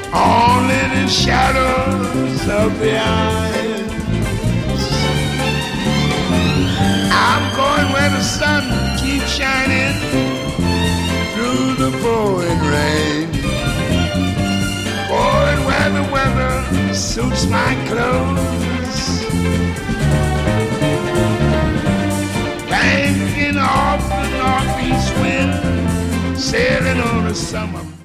only the shadows of the eyes. I'm going where the sun keeps shining through the pouring rain, going where the weather suits my clothes, banking off the northeast wind, sailing on a summer